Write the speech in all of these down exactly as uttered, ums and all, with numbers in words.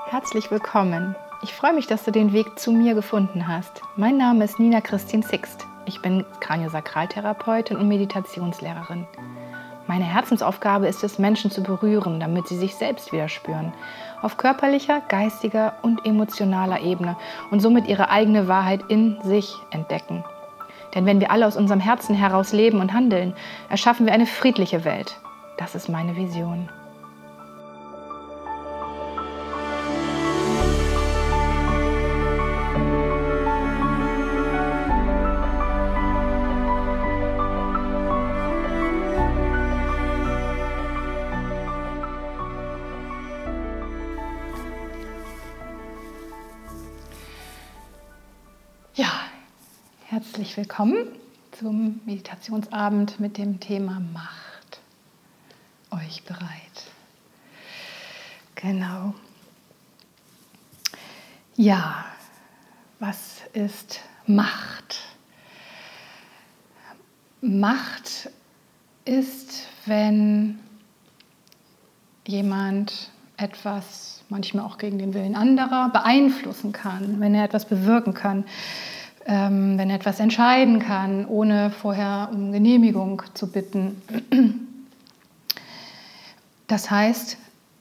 Herzlich willkommen. Ich freue mich, dass du den Weg zu mir gefunden hast. Mein Name ist Nina Christine Sixt. Ich bin Kraniosakraltherapeutin und Meditationslehrerin. Meine Herzensaufgabe ist es, Menschen zu berühren, damit sie sich selbst wieder spüren. Auf körperlicher, geistiger und emotionaler Ebene und somit ihre eigene Wahrheit in sich entdecken. Denn wenn wir alle aus unserem Herzen heraus leben und handeln, erschaffen wir eine friedliche Welt. Das ist meine Vision. Ja, herzlich willkommen zum Meditationsabend mit dem Thema Macht. Euch bereit? Genau. Ja, was ist Macht? Macht ist, wenn jemand etwas, manchmal auch gegen den Willen anderer, beeinflussen kann, wenn er etwas bewirken kann, ähm, wenn er etwas entscheiden kann, ohne vorher um Genehmigung zu bitten. Das heißt,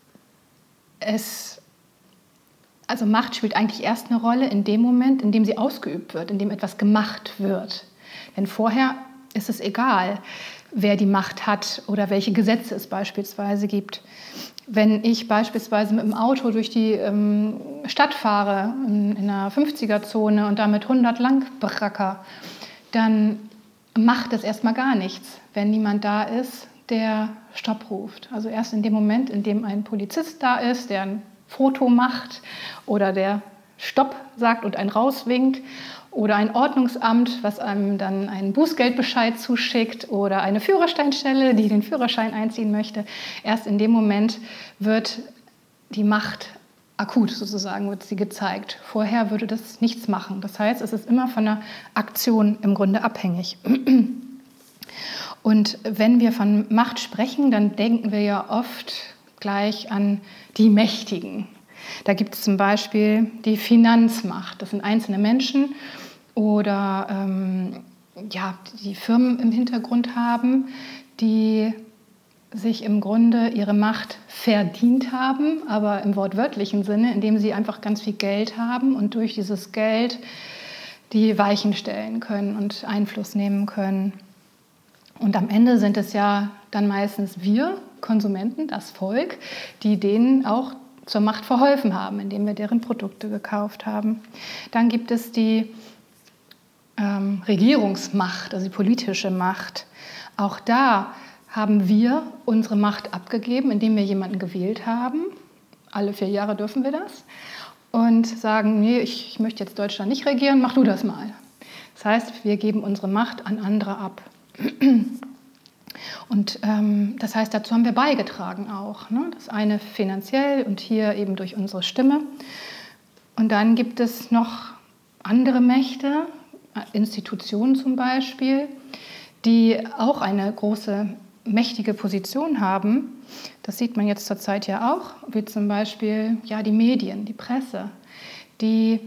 es, also Macht spielt eigentlich erst eine Rolle in dem Moment, in dem sie ausgeübt wird, in dem etwas gemacht wird. Denn vorher ist es egal, wer die Macht hat oder welche Gesetze es beispielsweise gibt. Wenn ich beispielsweise mit dem Auto durch die ähm, Stadt fahre, in, in einer fünfziger-Zone und damit hundert lang bracker, dann macht es erstmal gar nichts, wenn niemand da ist, der Stopp ruft. Also erst in dem Moment, in dem ein Polizist da ist, der ein Foto macht oder der Stopp sagt und einen rauswinkt, oder ein Ordnungsamt, was einem dann einen Bußgeldbescheid zuschickt, oder eine Führerscheinstelle, die den Führerschein einziehen möchte. Erst in dem Moment wird die Macht akut sozusagen, wird sie gezeigt. Vorher würde das nichts machen. Das heißt, es ist immer von der Aktion im Grunde abhängig. Und wenn wir von Macht sprechen, dann denken wir ja oft gleich an die Mächtigen. Da gibt es zum Beispiel die Finanzmacht. Das sind einzelne Menschen oder ähm, ja, die Firmen im Hintergrund haben, die sich im Grunde ihre Macht verdient haben, aber im wortwörtlichen Sinne, indem sie einfach ganz viel Geld haben und durch dieses Geld die Weichen stellen können und Einfluss nehmen können. Und am Ende sind es ja dann meistens wir, Konsumenten, das Volk, die denen auch zur Macht verholfen haben, indem wir deren Produkte gekauft haben. Dann gibt es die ähm, Regierungsmacht, also die politische Macht. Auch da haben wir unsere Macht abgegeben, indem wir jemanden gewählt haben. Alle vier Jahre dürfen wir das. Und sagen, nee, ich, ich möchte jetzt Deutschland nicht regieren, mach du das mal. Das heißt, wir geben unsere Macht an andere ab. Und ähm, das heißt, dazu haben wir beigetragen auch. Ne? Das eine finanziell und hier eben durch unsere Stimme. Und dann gibt es noch andere Mächte, Institutionen zum Beispiel, die auch eine große, mächtige Position haben. Das sieht man jetzt zurzeit ja auch, wie zum Beispiel ja, die Medien, die Presse, die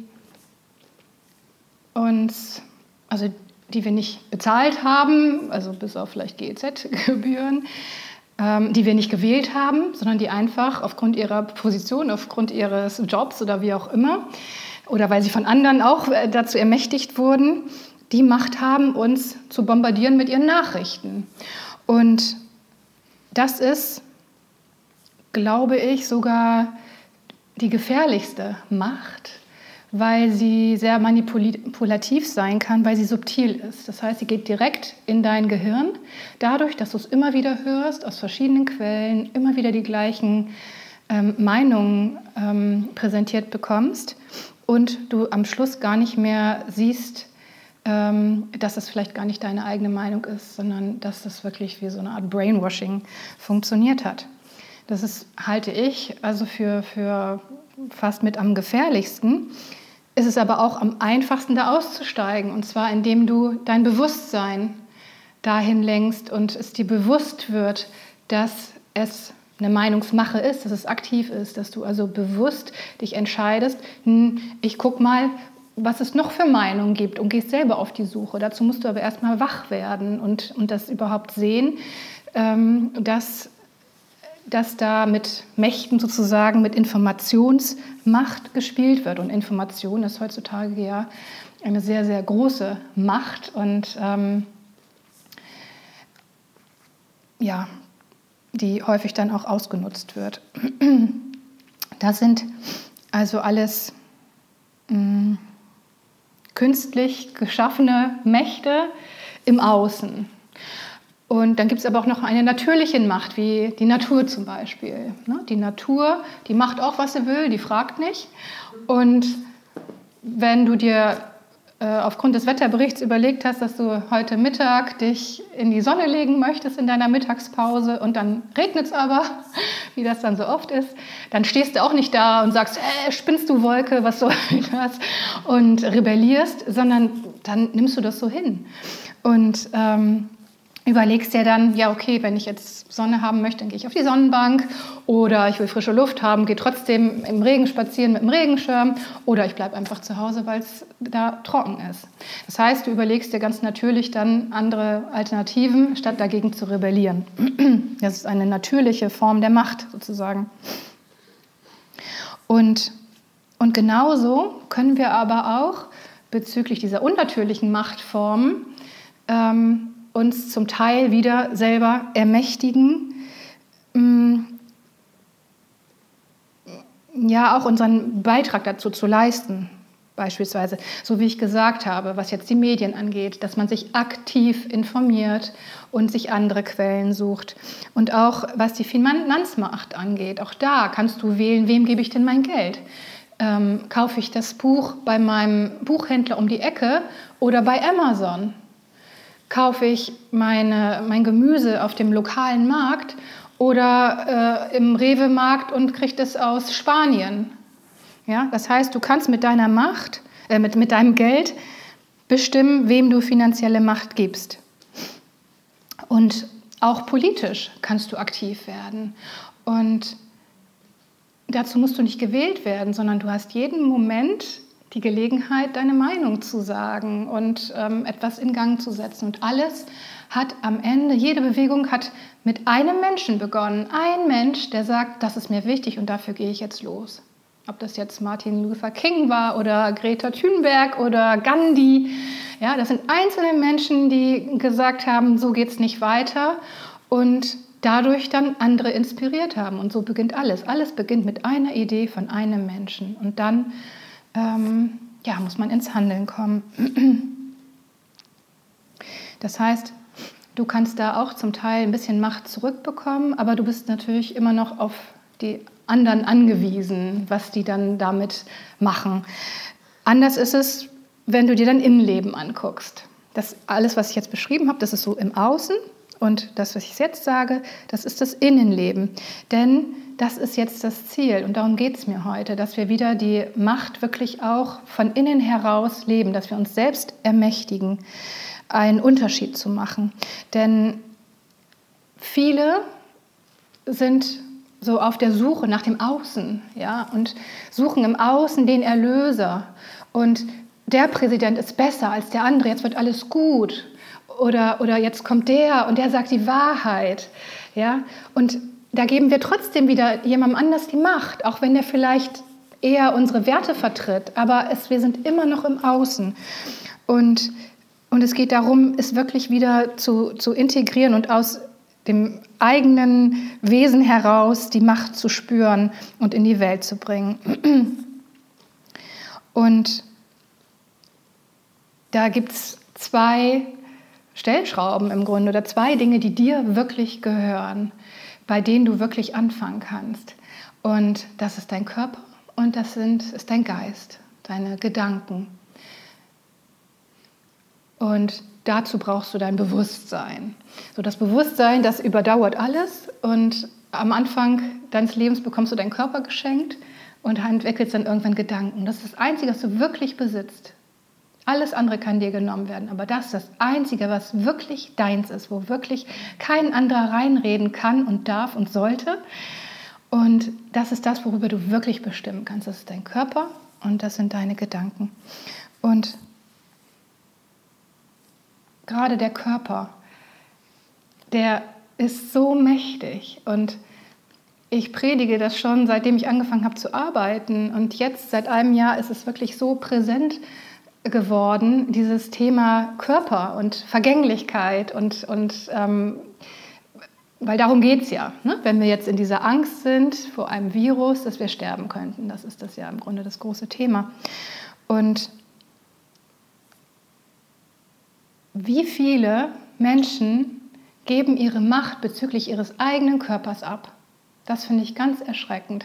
uns, also die wir nicht bezahlt haben, also bis auf vielleicht G E Z-Gebühren, ähm, die wir nicht gewählt haben, sondern die einfach aufgrund ihrer Position, aufgrund ihres Jobs oder wie auch immer, oder weil sie von anderen auch dazu ermächtigt wurden, die Macht haben, uns zu bombardieren mit ihren Nachrichten. Und das ist, glaube ich, sogar die gefährlichste Macht, weil sie sehr manipulativ sein kann, weil sie subtil ist. Das heißt, sie geht direkt in dein Gehirn, dadurch, dass du es immer wieder hörst, aus verschiedenen Quellen, immer wieder die gleichen ähm, Meinungen ähm, präsentiert bekommst und du am Schluss gar nicht mehr siehst, ähm, dass es vielleicht gar nicht deine eigene Meinung ist, sondern dass das wirklich wie so eine Art Brainwashing funktioniert hat. Das ist, halte ich, also für, für fast mit am gefährlichsten. Ist es aber auch am einfachsten, da auszusteigen. Und zwar, indem du dein Bewusstsein dahin lenkst und es dir bewusst wird, dass es eine Meinungsmache ist, dass es aktiv ist, dass du also bewusst dich entscheidest, hm, ich guck mal, was es noch für Meinungen gibt und gehst selber auf die Suche. Dazu musst du aber erstmal wach werden und, und das überhaupt sehen, ähm, dass, dass da mit Mächten sozusagen, mit Informationsmacht gespielt wird. Und Information ist heutzutage ja eine sehr, sehr große Macht und ähm, ja, die häufig dann auch ausgenutzt wird. Das sind also alles mh, künstlich geschaffene Mächte im Außen. Und dann gibt es aber auch noch eine natürliche Macht, wie die Natur zum Beispiel. Die Natur, die macht auch, was sie will, die fragt nicht. Und wenn du dir aufgrund des Wetterberichts überlegt hast, dass du heute Mittag dich in die Sonne legen möchtest in deiner Mittagspause und dann regnet es aber, wie das dann so oft ist, dann stehst du auch nicht da und sagst, äh, spinnst du Wolke, was soll das? Und rebellierst, sondern dann nimmst du das so hin. Und ähm, überlegst dir dann, ja okay, wenn ich jetzt Sonne haben möchte, dann gehe ich auf die Sonnenbank oder ich will frische Luft haben, gehe trotzdem im Regen spazieren mit dem Regenschirm oder ich bleibe einfach zu Hause, weil es da trocken ist. Das heißt, du überlegst dir ganz natürlich dann andere Alternativen, statt dagegen zu rebellieren. Das ist eine natürliche Form der Macht sozusagen. Und, und genauso können wir aber auch bezüglich dieser unnatürlichen Machtformen ähm, uns zum Teil wieder selber ermächtigen, ja auch unseren Beitrag dazu zu leisten, beispielsweise, so wie ich gesagt habe, was jetzt die Medien angeht, dass man sich aktiv informiert und sich andere Quellen sucht. Und auch was die Finanzmacht angeht, auch da kannst du wählen, wem gebe ich denn mein Geld? Ähm, kaufe ich das Buch bei meinem Buchhändler um die Ecke oder bei Amazon? Kaufe ich meine, mein Gemüse auf dem lokalen Markt oder äh, im Rewe-Markt und kriege das aus Spanien? Ja, das heißt, du kannst mit deiner Macht, äh, mit, mit deinem Geld bestimmen, wem du finanzielle Macht gibst. Und auch politisch kannst du aktiv werden. Und dazu musst du nicht gewählt werden, sondern du hast jeden Moment die Gelegenheit, deine Meinung zu sagen und ähm, etwas in Gang zu setzen. Und alles hat am Ende, jede Bewegung hat mit einem Menschen begonnen. Ein Mensch, der sagt, das ist mir wichtig und dafür gehe ich jetzt los. Ob das jetzt Martin Luther King war oder Greta Thunberg oder Gandhi. Ja, das sind einzelne Menschen, die gesagt haben, so geht es nicht weiter und dadurch dann andere inspiriert haben. Und so beginnt alles. Alles beginnt mit einer Idee von einem Menschen. Und dann Ähm, ja, muss man ins Handeln kommen. Das heißt, du kannst da auch zum Teil ein bisschen Macht zurückbekommen, aber du bist natürlich immer noch auf die anderen angewiesen, was die dann damit machen. Anders ist es, wenn du dir dein Innenleben anguckst. Das alles, was ich jetzt beschrieben habe, das ist so im Außen. Und das, was ich jetzt sage, das ist das Innenleben. Denn das ist jetzt das Ziel. Und darum geht es mir heute, dass wir wieder die Macht wirklich auch von innen heraus leben, dass wir uns selbst ermächtigen, einen Unterschied zu machen. Denn viele sind so auf der Suche nach dem Außen, ja, und suchen im Außen den Erlöser. Und der Präsident ist besser als der andere, jetzt wird alles gut. Oder, oder jetzt kommt der und der sagt die Wahrheit. Ja? Und da geben wir trotzdem wieder jemandem anders die Macht, auch wenn der vielleicht eher unsere Werte vertritt. Aber es, wir sind immer noch im Außen. Und, und es geht darum, es wirklich wieder zu, zu integrieren und aus dem eigenen Wesen heraus die Macht zu spüren und in die Welt zu bringen. Und da gibt es zwei Stellschrauben im Grunde oder zwei Dinge, die dir wirklich gehören, bei denen du wirklich anfangen kannst. Und das ist dein Körper und das sind, ist dein Geist, deine Gedanken. Und dazu brauchst du dein Bewusstsein. So, das Bewusstsein, das überdauert alles und am Anfang deines Lebens bekommst du deinen Körper geschenkt und entwickelst dann irgendwann Gedanken. Das ist das Einzige, was du wirklich besitzt. Alles andere kann dir genommen werden, aber das ist das Einzige, was wirklich deins ist, wo wirklich kein anderer reinreden kann und darf und sollte. Und das ist das, worüber du wirklich bestimmen kannst. Das ist dein Körper und das sind deine Gedanken. Und gerade der Körper, der ist so mächtig und ich predige das schon, seitdem ich angefangen habe zu arbeiten und jetzt seit einem Jahr ist es wirklich so präsent geworden, dieses Thema Körper und Vergänglichkeit und, und ähm, weil darum geht es ja, ne? Wenn wir jetzt in dieser Angst sind vor einem Virus, dass wir sterben könnten, das ist das ja im Grunde das große Thema. Und wie viele Menschen geben ihre Macht bezüglich ihres eigenen Körpers ab? Das finde ich ganz erschreckend.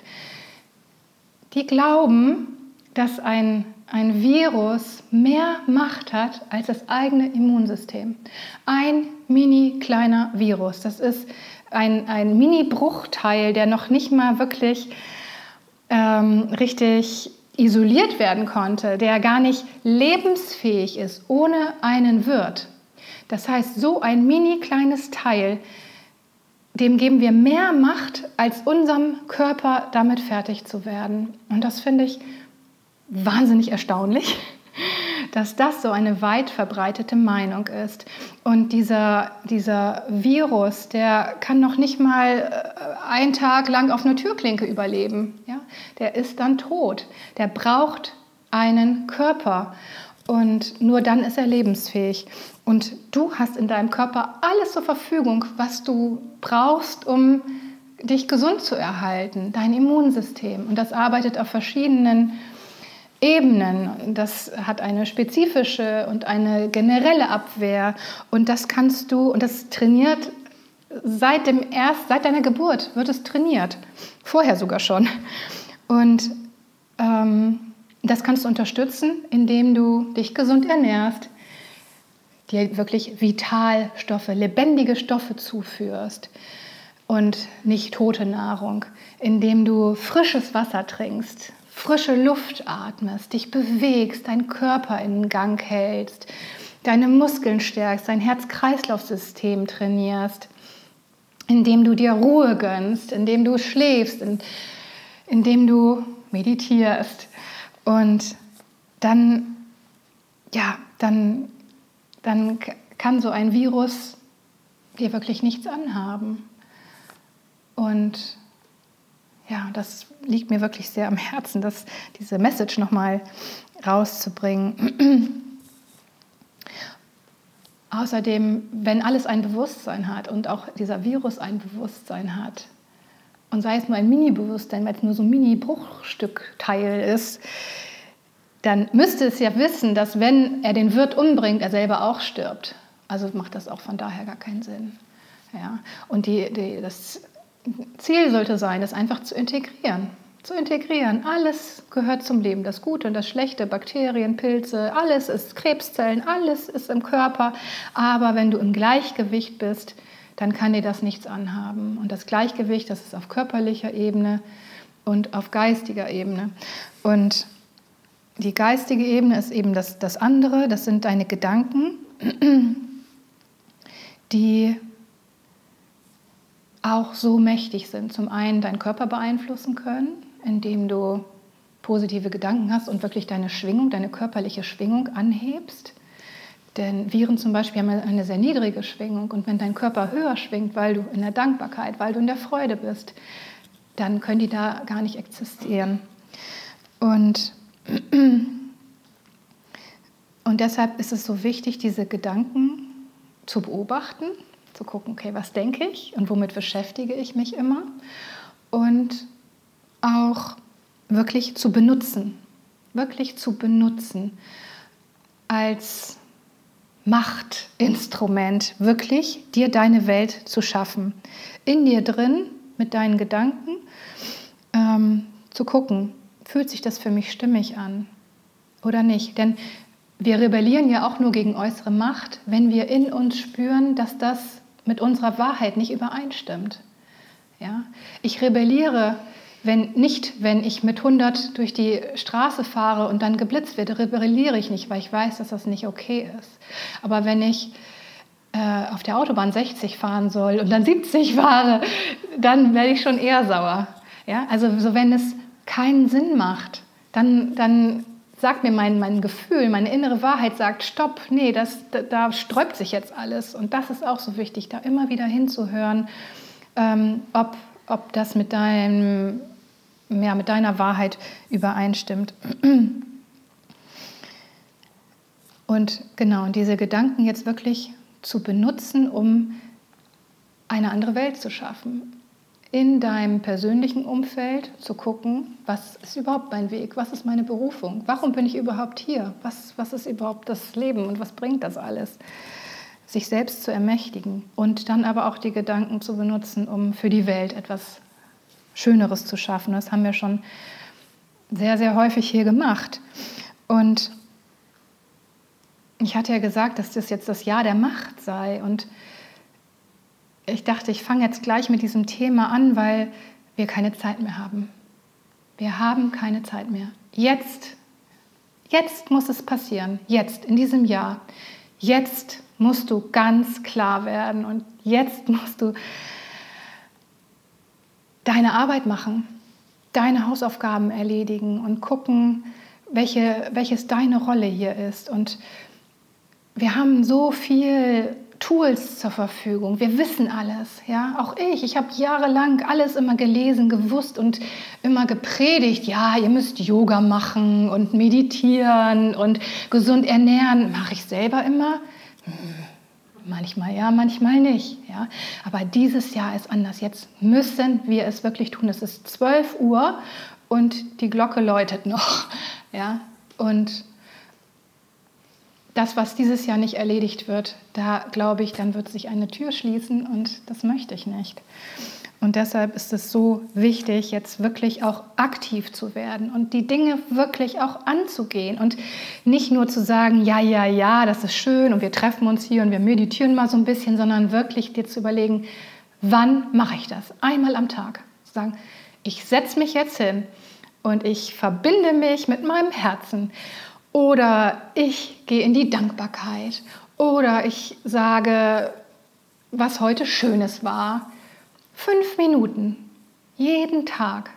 Die glauben, dass ein, ein Virus mehr Macht hat als das eigene Immunsystem. Ein mini kleiner Virus, das ist ein, ein Mini-Bruchteil, der noch nicht mal wirklich ähm, richtig isoliert werden konnte, der gar nicht lebensfähig ist ohne einen Wirt. Das heißt, so ein mini kleines Teil, dem geben wir mehr Macht, als unserem Körper damit fertig zu werden. Und das finde ich wahnsinnig erstaunlich, dass das so eine weit verbreitete Meinung ist. Und dieser, dieser Virus, der kann noch nicht mal einen Tag lang auf einer Türklinke überleben. Ja? Der ist dann tot. Der braucht einen Körper. Und nur dann ist er lebensfähig. Und du hast in deinem Körper alles zur Verfügung, was du brauchst, um dich gesund zu erhalten. Dein Immunsystem. Und das arbeitet auf verschiedenen Ebenen. Das hat eine spezifische und eine generelle Abwehr. Und das kannst du, und das trainiert seit dem erst, seit deiner Geburt wird es trainiert. Vorher sogar schon. Und ähm, das kannst du unterstützen, indem du dich gesund ernährst, dir wirklich Vitalstoffe, lebendige Stoffe zuführst und nicht tote Nahrung, indem du frisches Wasser trinkst, frische Luft atmest, dich bewegst, deinen Körper in Gang hältst, deine Muskeln stärkst, dein Herz-Kreislauf-System trainierst, indem du dir Ruhe gönnst, indem du schläfst, indem du meditierst. Und dann, ja, dann, dann kann so ein Virus dir wirklich nichts anhaben. Und ja, das liegt mir wirklich sehr am Herzen, das, diese Message nochmal rauszubringen. Außerdem, wenn alles ein Bewusstsein hat und auch dieser Virus ein Bewusstsein hat, und sei es nur ein Mini-Bewusstsein, weil es nur so ein Mini-Bruchstückteil ist, dann müsste es ja wissen, dass wenn er den Wirt umbringt, er selber auch stirbt. Also macht das auch von daher gar keinen Sinn. Ja? Und die, die, das Ziel sollte sein, das einfach zu integrieren. Zu integrieren. Alles gehört zum Leben. Das Gute und das Schlechte, Bakterien, Pilze, alles ist Krebszellen, alles ist im Körper. Aber wenn du im Gleichgewicht bist, dann kann dir das nichts anhaben. Und das Gleichgewicht, das ist auf körperlicher Ebene und auf geistiger Ebene. Und die geistige Ebene ist eben das, das andere, das sind deine Gedanken, die auch so mächtig sind. Zum einen deinen Körper beeinflussen können, indem du positive Gedanken hast und wirklich deine Schwingung, deine körperliche Schwingung anhebst. Denn Viren zum Beispiel haben eine sehr niedrige Schwingung und wenn dein Körper höher schwingt, weil du in der Dankbarkeit, weil du in der Freude bist, dann können die da gar nicht existieren. Und, und deshalb ist es so wichtig, diese Gedanken zu beobachten, zu gucken, okay, was denke ich und womit beschäftige ich mich immer und auch wirklich zu benutzen, wirklich zu benutzen als Machtinstrument, wirklich dir deine Welt zu schaffen. In dir drin, mit deinen Gedanken, ähm, zu gucken, fühlt sich das für mich stimmig an oder nicht? Denn wir rebellieren ja auch nur gegen äußere Macht, wenn wir in uns spüren, dass das mit unserer Wahrheit nicht übereinstimmt. Ja? Ich rebelliere, wenn nicht, wenn ich mit hundert durch die Straße fahre und dann geblitzt werde, rebelliere ich nicht, weil ich weiß, dass das nicht okay ist. Aber wenn ich äh, auf der Autobahn sechzig fahren soll und dann siebzig fahre, dann werde ich schon eher sauer. Ja? Also so, wenn es keinen Sinn macht, dann, dann sagt mir mein, mein Gefühl, meine innere Wahrheit sagt, stopp, nee, das, da, da sträubt sich jetzt alles. Und das ist auch so wichtig, da immer wieder hinzuhören, ähm, ob, ob das mit, deinem, ja, mit deiner Wahrheit übereinstimmt. Und genau, und diese Gedanken jetzt wirklich zu benutzen, um eine andere Welt zu schaffen. In deinem persönlichen Umfeld zu gucken, was ist überhaupt mein Weg, was ist meine Berufung, warum bin ich überhaupt hier, was, was ist überhaupt das Leben und was bringt das alles, sich selbst zu ermächtigen und dann aber auch die Gedanken zu benutzen, um für die Welt etwas Schöneres zu schaffen. Das haben wir schon sehr, sehr häufig hier gemacht. Und ich hatte ja gesagt, dass das jetzt das Jahr der Macht sei und ich dachte, ich fange jetzt gleich mit diesem Thema an, weil wir keine Zeit mehr haben. Wir haben keine Zeit mehr. Jetzt, jetzt muss es passieren. Jetzt, in diesem Jahr. Jetzt musst du ganz klar werden und jetzt musst du deine Arbeit machen, deine Hausaufgaben erledigen und gucken, welche, welches deine Rolle hier ist. Und wir haben so viel Tools zur Verfügung. Wir wissen alles. Ja? Auch ich. Ich habe jahrelang alles immer gelesen, gewusst und immer gepredigt. Ja, ihr müsst Yoga machen und meditieren und gesund ernähren. Mache ich selber immer? Hm. Manchmal ja, manchmal nicht. Ja? Aber dieses Jahr ist anders. Jetzt müssen wir es wirklich tun. Es ist zwölf Uhr und die Glocke läutet noch. Ja? Und das, was dieses Jahr nicht erledigt wird, da glaube ich, dann wird sich eine Tür schließen und das möchte ich nicht. Und deshalb ist es so wichtig, jetzt wirklich auch aktiv zu werden und die Dinge wirklich auch anzugehen und nicht nur zu sagen, ja, ja, ja, das ist schön und wir treffen uns hier und wir meditieren mal so ein bisschen, sondern wirklich dir zu überlegen, wann mache ich das? Einmal am Tag. Zu sagen, ich setze mich jetzt hin und ich verbinde mich mit meinem Herzen. Oder ich gehe in die Dankbarkeit. Oder ich sage, was heute Schönes war. Fünf Minuten, jeden Tag.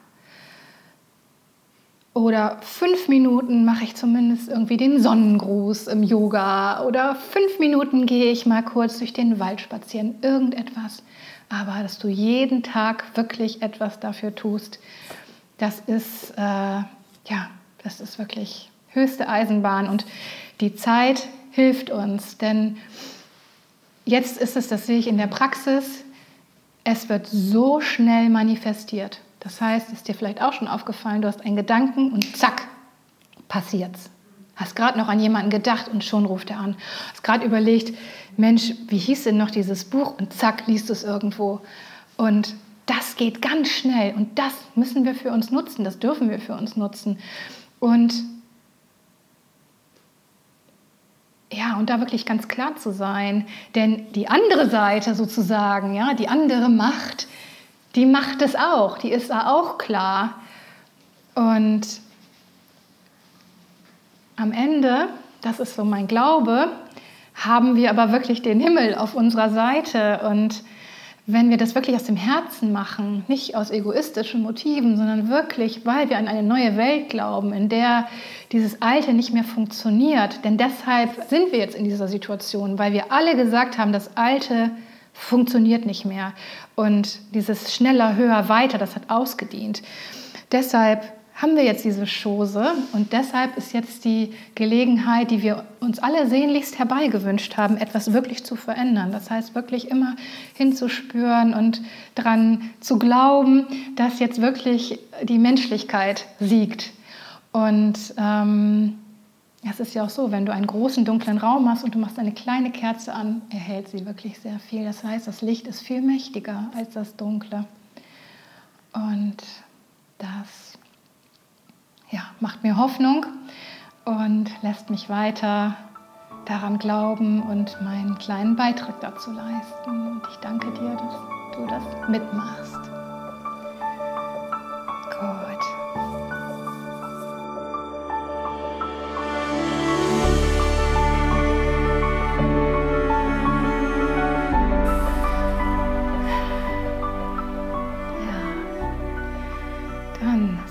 Oder fünf Minuten mache ich zumindest irgendwie den Sonnengruß im Yoga. Oder fünf Minuten gehe ich mal kurz durch den Wald spazieren. Irgendetwas. Aber dass du jeden Tag wirklich etwas dafür tust, das ist, äh, ja, das ist wirklich höchste Eisenbahn und die Zeit hilft uns, denn jetzt ist es, das sehe ich in der Praxis, es wird so schnell manifestiert. Das heißt, ist dir vielleicht auch schon aufgefallen, du hast einen Gedanken und zack, passiert's. Hast gerade noch an jemanden gedacht und schon ruft er an. Hast gerade überlegt, Mensch, wie hieß denn noch dieses Buch? Und zack, liest du es irgendwo. Und das geht ganz schnell und das müssen wir für uns nutzen, das dürfen wir für uns nutzen. Und ja, und da wirklich ganz klar zu sein, denn die andere Seite sozusagen, ja, die andere Macht, die macht es auch, die ist da auch klar. Und am Ende, das ist so mein Glaube, haben wir aber wirklich den Himmel auf unserer Seite. Und wenn wir das wirklich aus dem Herzen machen, nicht aus egoistischen Motiven, sondern wirklich, weil wir an eine neue Welt glauben, in der dieses Alte nicht mehr funktioniert. Denn deshalb sind wir jetzt in dieser Situation, weil wir alle gesagt haben, das Alte funktioniert nicht mehr. Und dieses schneller, höher, weiter, das hat ausgedient. Deshalb haben wir jetzt diese Chose und deshalb ist jetzt die Gelegenheit, die wir uns alle sehnlichst herbeigewünscht haben, etwas wirklich zu verändern. Das heißt, wirklich immer hinzuspüren und daran zu glauben, dass jetzt wirklich die Menschlichkeit siegt. Und ähm, es ist ja auch so, wenn du einen großen, dunklen Raum hast und du machst eine kleine Kerze an, erhält sie wirklich sehr viel. Das heißt, das Licht ist viel mächtiger als das Dunkle. Und das ja, macht mir Hoffnung und lässt mich weiter daran glauben und meinen kleinen Beitrag dazu leisten. Und ich danke dir, dass du das mitmachst. Gut.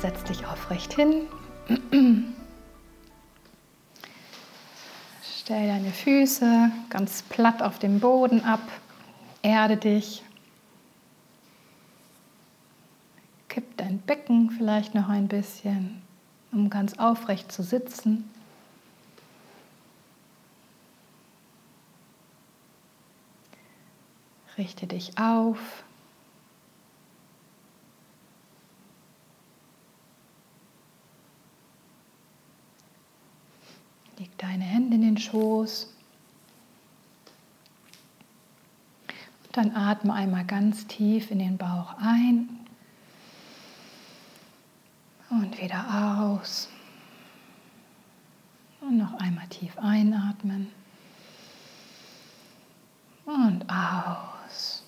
setz dich aufrecht hin. Stell deine Füße ganz platt auf dem Boden ab. Erde dich. Kipp dein Becken vielleicht noch ein bisschen, um ganz aufrecht zu sitzen. Richte dich auf. Leg deine Hände in den Schoß. Und dann atme einmal ganz tief in den Bauch ein und wieder aus. Und noch einmal tief einatmen und aus.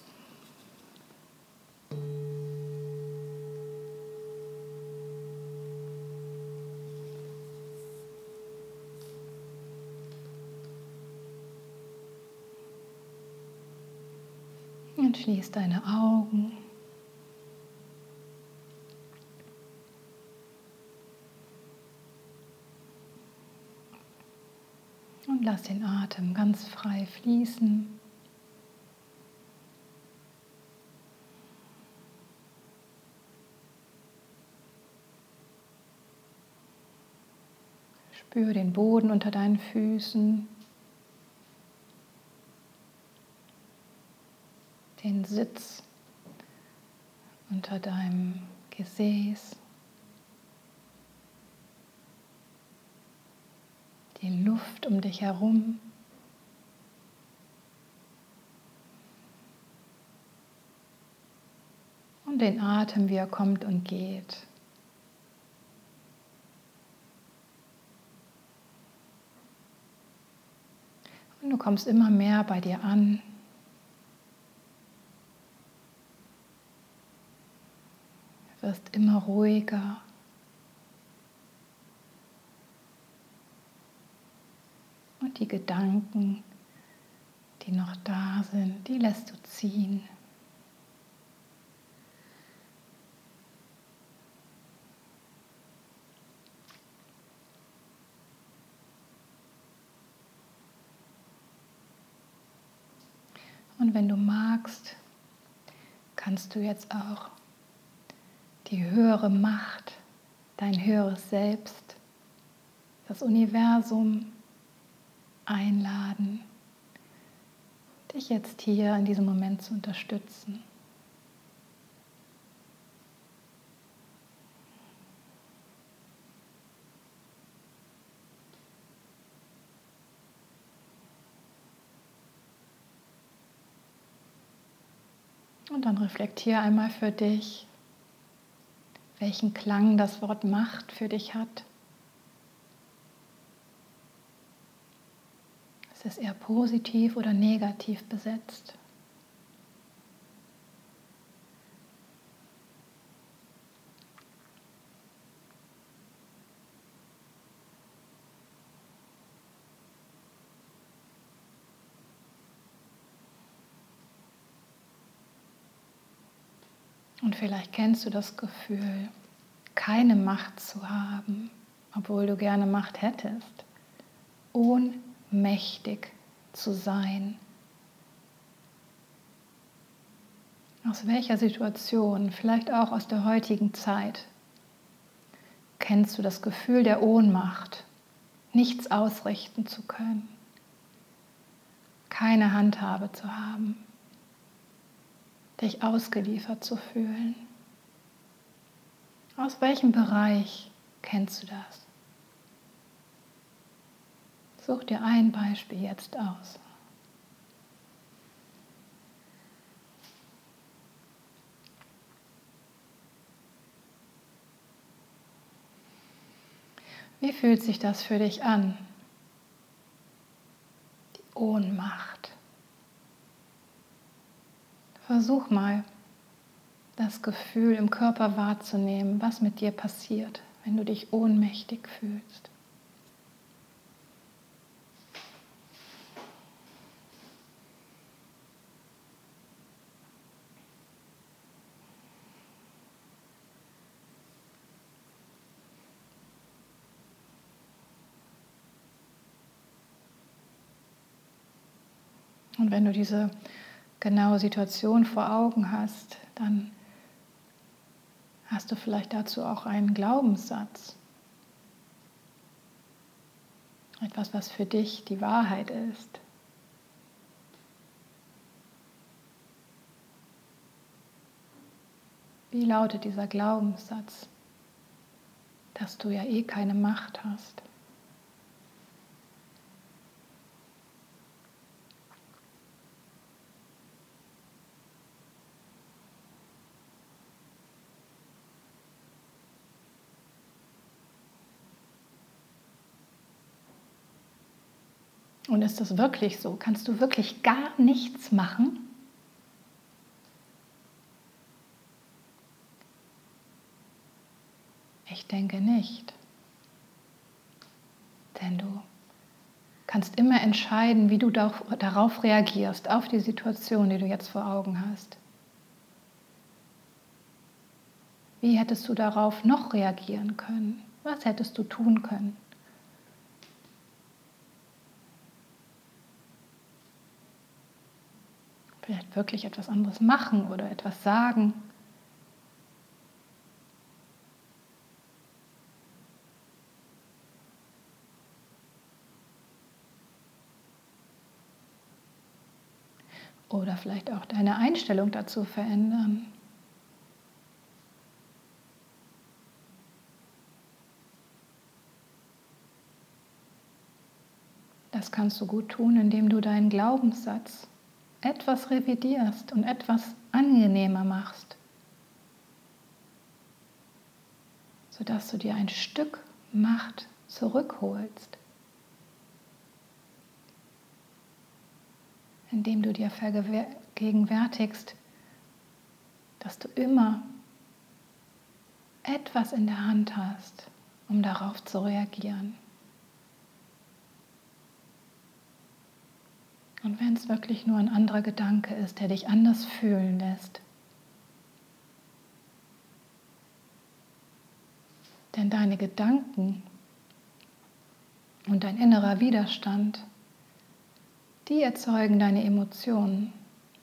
Und schließ deine Augen. Und lass den Atem ganz frei fließen. Spür den Boden unter deinen Füßen. Den Sitz unter deinem Gesäß, die Luft um dich herum. Und den Atem, wie er kommt und geht. Und du kommst immer mehr bei dir an. Wirst immer ruhiger. Und die Gedanken, die noch da sind, die lässt du ziehen. Und wenn du magst, kannst du jetzt auch die höhere Macht, dein höheres Selbst, das Universum einladen, dich jetzt hier in diesem Moment zu unterstützen. Und dann reflektiere einmal für dich, welchen Klang das Wort Macht für dich hat. Ist es eher positiv oder negativ besetzt? Und vielleicht kennst du das Gefühl, keine Macht zu haben, obwohl du gerne Macht hättest. Ohnmächtig zu sein. Aus welcher Situation, vielleicht auch aus der heutigen Zeit, kennst du das Gefühl der Ohnmacht, nichts ausrichten zu können, keine Handhabe zu haben, dich ausgeliefert zu fühlen? Aus welchem Bereich kennst du das? Such dir ein Beispiel jetzt aus. Wie fühlt sich das für dich an? Die Ohnmacht. Versuch mal, das Gefühl im Körper wahrzunehmen, was mit dir passiert, wenn du dich ohnmächtig fühlst. Und wenn du diese genaue Situation vor Augen hast, dann hast du vielleicht dazu auch einen Glaubenssatz. Etwas, was für dich die Wahrheit ist. Wie lautet dieser Glaubenssatz, dass du ja eh keine Macht hast? Und ist das wirklich so? Kannst du wirklich gar nichts machen? Ich denke nicht. Denn du kannst immer entscheiden, wie du darauf reagierst, auf die Situation, die du jetzt vor Augen hast. Wie hättest du darauf noch reagieren können? Was hättest du tun können? Vielleicht wirklich etwas anderes machen oder etwas sagen. Oder vielleicht auch deine Einstellung dazu verändern. Das kannst du gut tun, indem du deinen Glaubenssatz etwas revidierst und etwas angenehmer machst, sodass du dir ein Stück Macht zurückholst, indem du dir vergegenwärtigst, dass du immer etwas in der Hand hast, um darauf zu reagieren. Und wenn es wirklich nur ein anderer Gedanke ist, der dich anders fühlen lässt. Denn deine Gedanken und dein innerer Widerstand, die erzeugen deine Emotionen.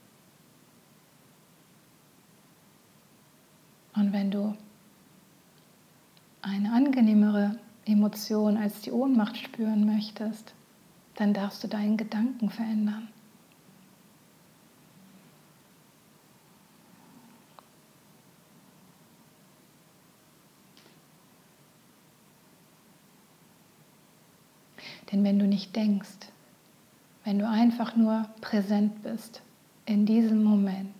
Und wenn du eine angenehmere Emotion als die Ohnmacht spüren möchtest, dann darfst du deinen Gedanken verändern. Denn wenn du nicht denkst, wenn du einfach nur präsent bist in diesem Moment,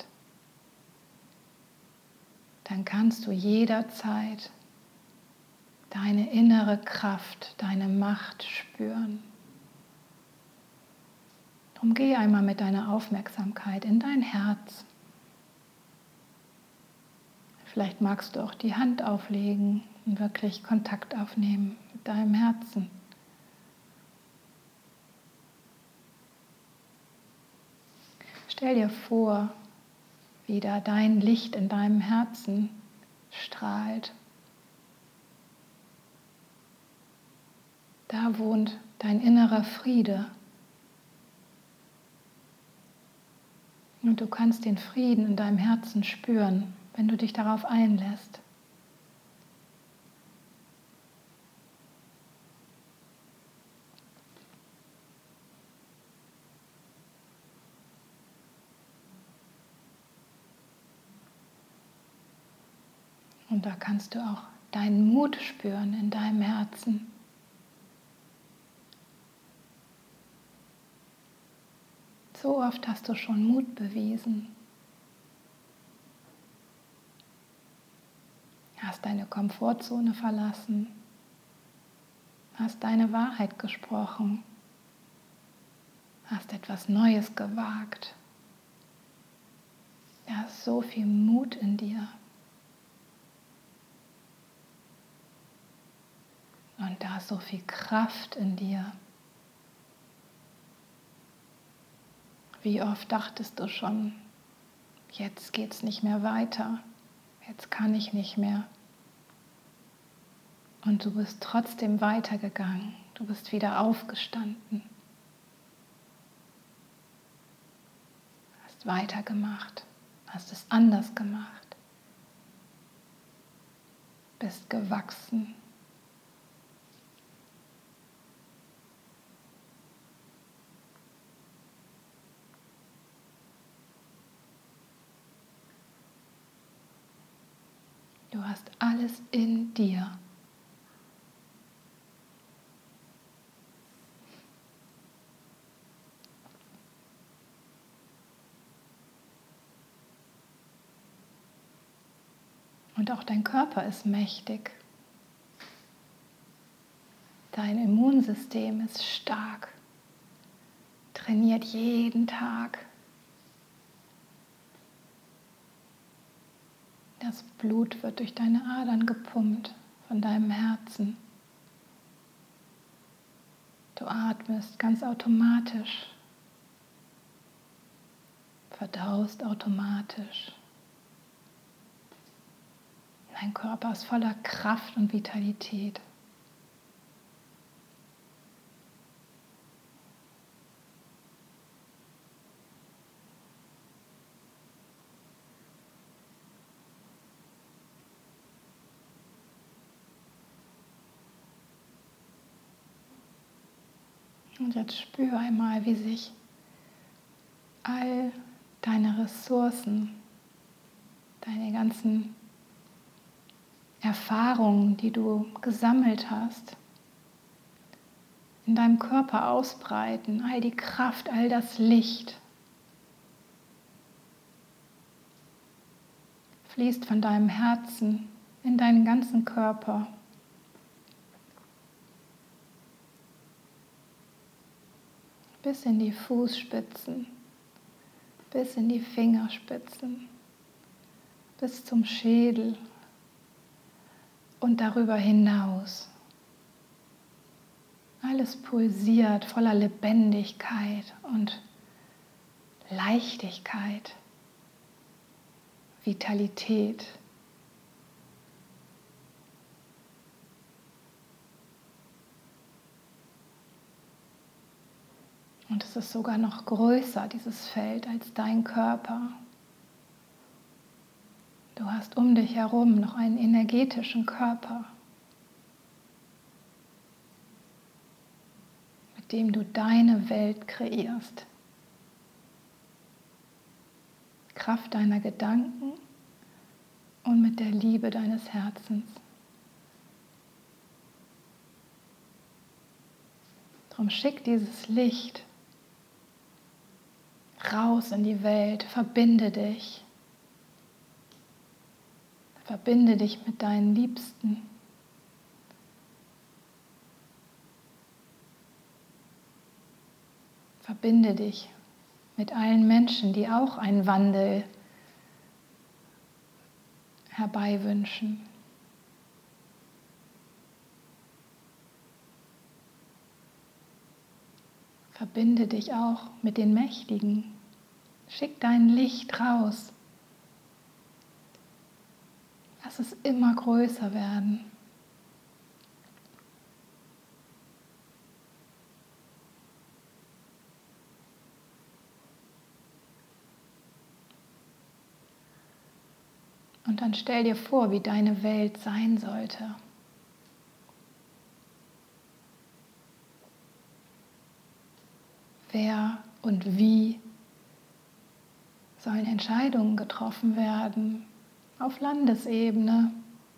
dann kannst du jederzeit deine innere Kraft, deine Macht spüren. Drum geh einmal mit deiner Aufmerksamkeit in dein Herz. Vielleicht magst du auch die Hand auflegen und wirklich Kontakt aufnehmen mit deinem Herzen. Stell dir vor, wie da dein Licht in deinem Herzen strahlt. Da wohnt dein innerer Friede. Und du kannst den Frieden in deinem Herzen spüren, wenn du dich darauf einlässt. Und da kannst du auch deinen Mut spüren in deinem Herzen. So oft hast du schon Mut bewiesen. Hast deine Komfortzone verlassen. Hast deine Wahrheit gesprochen. Hast etwas Neues gewagt. Da ist so viel Mut in dir. Und da ist so viel Kraft in dir. Wie oft dachtest du schon, jetzt geht's nicht mehr weiter, jetzt kann ich nicht mehr. Und du bist trotzdem weitergegangen, du bist wieder aufgestanden. hast weitergemacht, hast es anders gemacht, bist gewachsen. Du hast alles in dir. Und auch dein Körper ist mächtig. Dein Immunsystem ist stark, trainiert jeden Tag. Das Blut wird durch deine Adern gepumpt von deinem Herzen. Du atmest ganz automatisch, verdaust automatisch. Dein Körper ist voller Kraft und Vitalität. Und jetzt spür einmal, wie sich all deine Ressourcen, deine ganzen Erfahrungen, die du gesammelt hast, in deinem Körper ausbreiten, all die Kraft, all das Licht fließt von deinem Herzen in deinen ganzen Körper. Bis in die Fußspitzen, bis in die Fingerspitzen, bis zum Schädel und darüber hinaus. Alles pulsiert voller Lebendigkeit und Leichtigkeit, Vitalität. Und es ist sogar noch größer, dieses Feld, als dein Körper. Du hast um dich herum noch einen energetischen Körper, mit dem du deine Welt kreierst. Kraft deiner Gedanken und mit der Liebe deines Herzens. Drum schick dieses Licht raus in die Welt, verbinde dich. Verbinde dich mit deinen Liebsten. Verbinde dich mit allen Menschen, die auch einen Wandel herbeiwünschen. Verbinde dich auch mit den Mächtigen. Schick dein Licht raus. Lass es immer größer werden. Und dann stell dir vor, wie deine Welt sein sollte. Wer und wie sollen Entscheidungen getroffen werden auf Landesebene?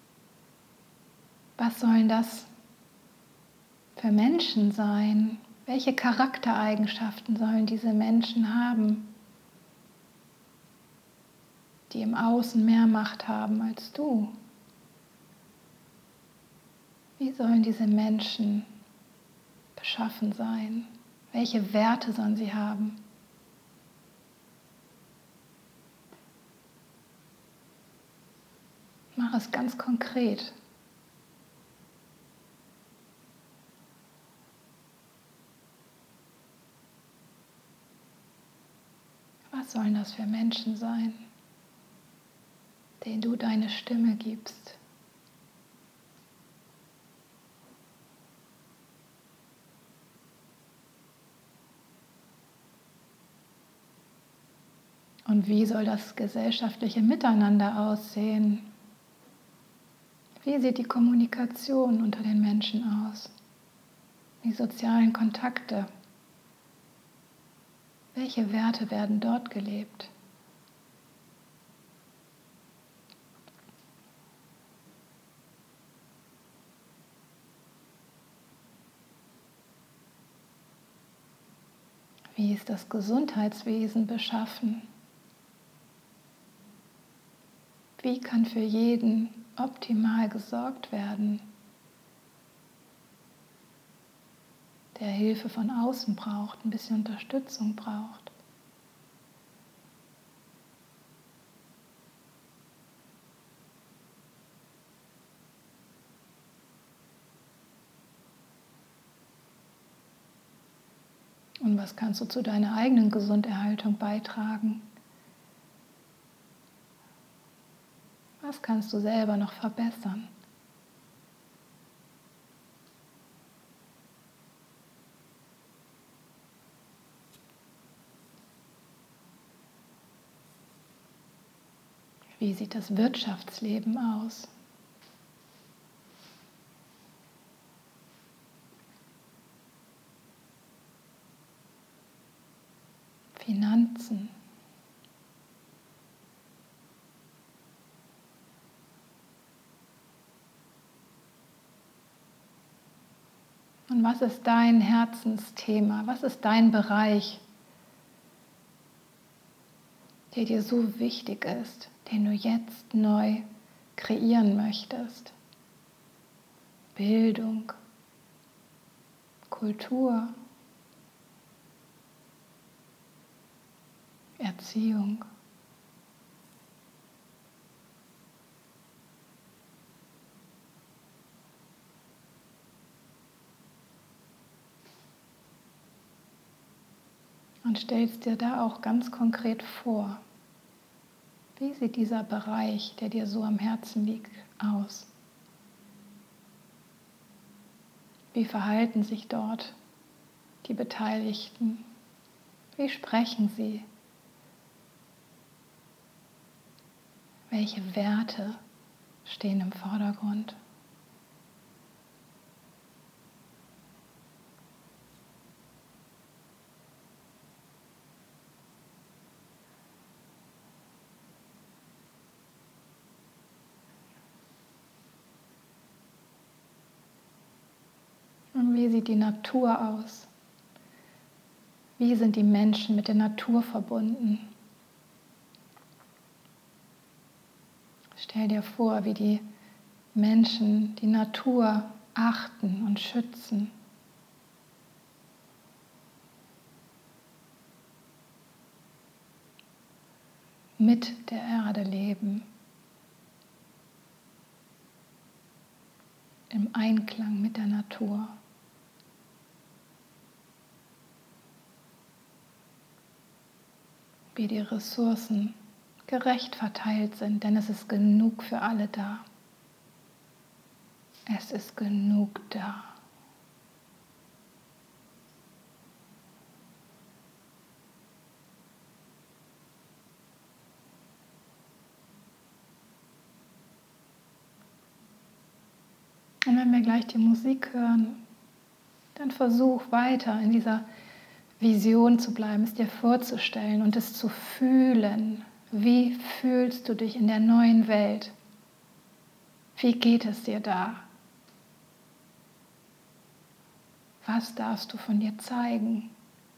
Was sollen das für Menschen sein? Welche Charaktereigenschaften sollen diese Menschen haben, die im Außen mehr Macht haben als du? Wie sollen diese Menschen beschaffen sein? Welche Werte sollen sie haben? Mach es ganz konkret. Was sollen das für Menschen sein, denen du deine Stimme gibst? Und wie soll das gesellschaftliche Miteinander aussehen? Wie sieht die Kommunikation unter den Menschen aus? Die sozialen Kontakte? Welche Werte werden dort gelebt? Wie ist das Gesundheitswesen beschaffen? Wie kann für jeden optimal gesorgt werden, der Hilfe von außen braucht, ein bisschen Unterstützung braucht? Und was kannst du zu deiner eigenen Gesunderhaltung beitragen? Was kannst du selber noch verbessern? Wie sieht das Wirtschaftsleben aus? Finanzen. Und was ist dein Herzensthema? Was ist dein Bereich, der dir so wichtig ist, den du jetzt neu kreieren möchtest? Bildung, Kultur, Erziehung. Und stellst dir da auch ganz konkret vor, wie sieht dieser Bereich, der dir so am Herzen liegt, aus? Wie verhalten sich dort die Beteiligten? Wie sprechen sie? Welche Werte stehen im Vordergrund? Und wie sieht die Natur aus? Wie sind die Menschen mit der Natur verbunden? Stell dir vor, wie die Menschen die Natur achten und schützen. Mit der Erde leben. Im Einklang mit der Natur. Wie die Ressourcen gerecht verteilt sind, denn es ist genug für alle da. Es ist genug da. Und wenn wir gleich die Musik hören, dann versuch weiter in dieser Vision zu bleiben, es dir vorzustellen und es zu fühlen. Wie fühlst du dich in der neuen Welt? Wie geht es dir da? Was darfst du von dir zeigen?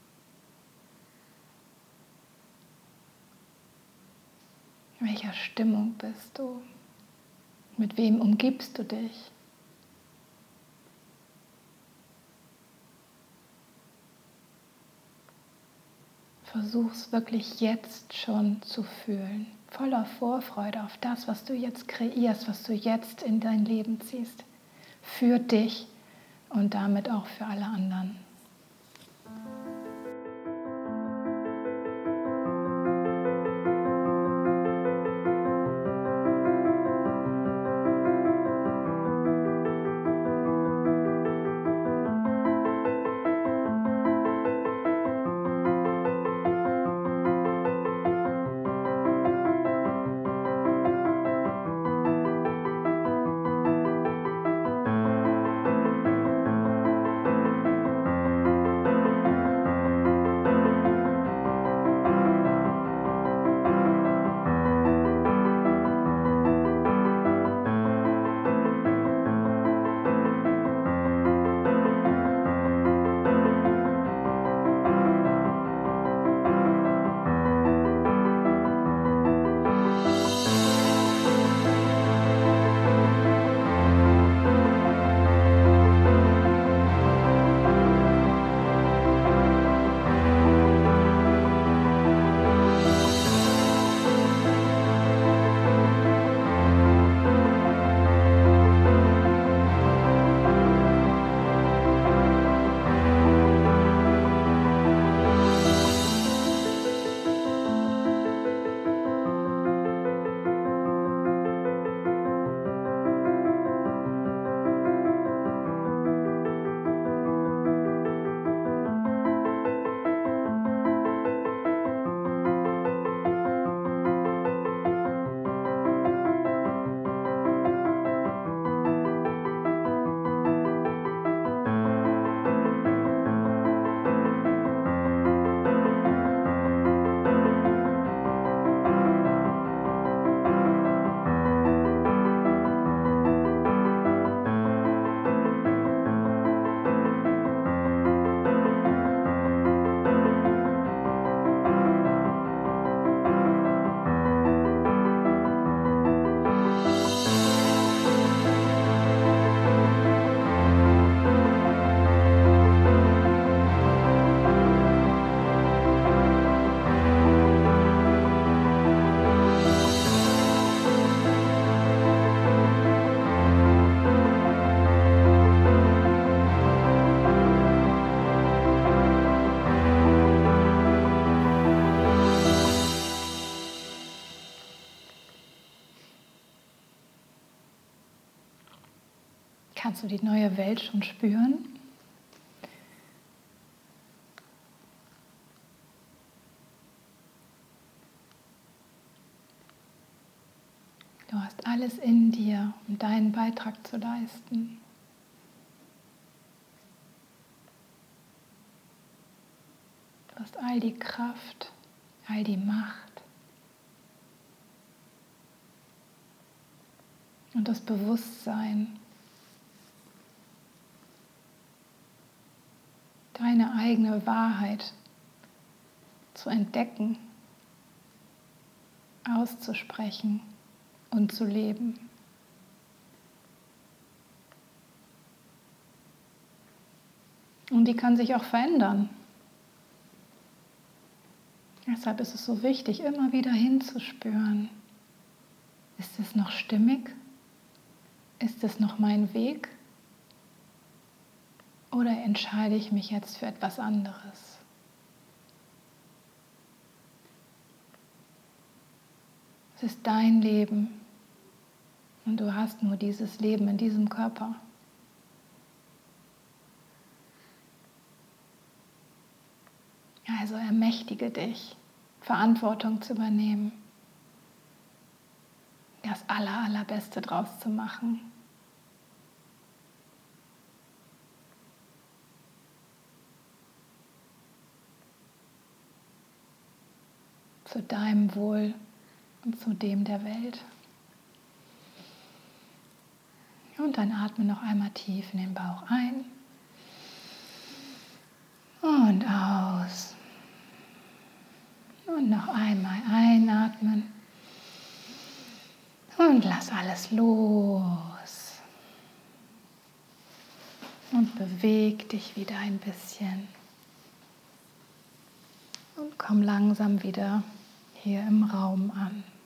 In welcher Stimmung bist du? Mit wem umgibst du dich? Versuch's wirklich jetzt schon zu fühlen, voller Vorfreude auf das, was du jetzt kreierst, was du jetzt in dein Leben ziehst, für dich und damit auch für alle anderen. Kannst du die neue Welt schon spüren? Du hast alles in dir, um deinen Beitrag zu leisten. Du hast all die Kraft, all die Macht und das Bewusstsein, deine eigene Wahrheit zu entdecken, auszusprechen und zu leben. Und die kann sich auch verändern. Deshalb ist es so wichtig, immer wieder hinzuspüren. Ist es noch stimmig? Ist es noch mein Weg? Oder entscheide ich mich jetzt für etwas anderes? Es ist dein Leben und du hast nur dieses Leben in diesem Körper. Also ermächtige dich, Verantwortung zu übernehmen, das Aller, Allerbeste draus zu machen. Zu deinem Wohl und zu dem der Welt. Und dann atme noch einmal tief in den Bauch ein und aus. Und noch einmal einatmen und lass alles los. Und beweg dich wieder ein bisschen. Und komm langsam wieder hier im Raum an.